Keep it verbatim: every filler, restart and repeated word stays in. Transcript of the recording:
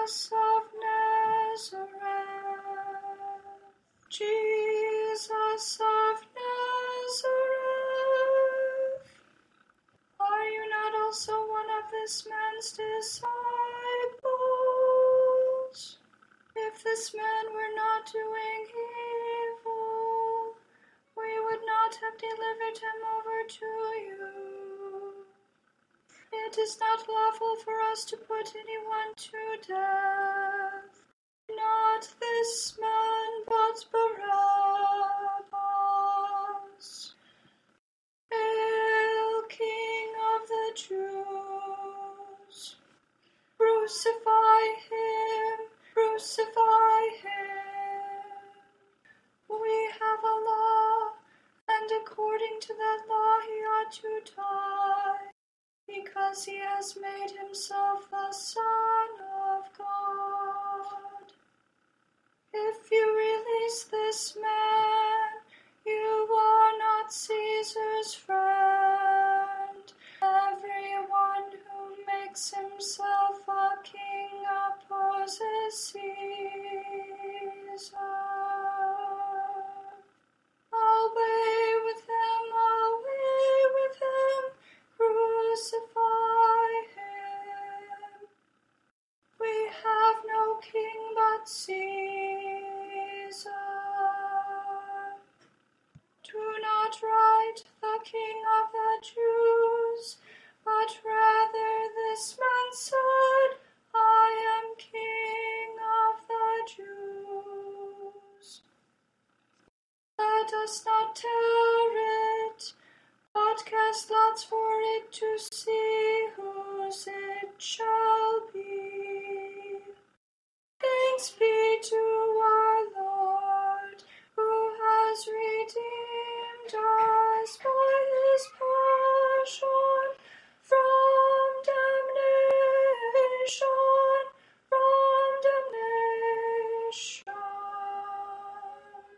Jesus of Nazareth, Jesus of Nazareth, are you not also one of this man's disciples? If this man were not doing evil, we would not have delivered him over to you. It is not lawful for us to put anyone to death. Not this man, but Barabbas. Hail, King of the Jews! Crucify him! Crucify him! We have a law, and according to that law he ought to die, because he has made himself the Son of God. If you release this man, you are not Caesar's friend. Everyone who makes himself a king opposes Caesar. Away with him, away with him, crucify him. We have no king but Caesar. Do not write the King of the Jews, but rather this man said, I am King of the Jews. Let us not tear it, but cast lots for it to see whose it shall be. Thanks be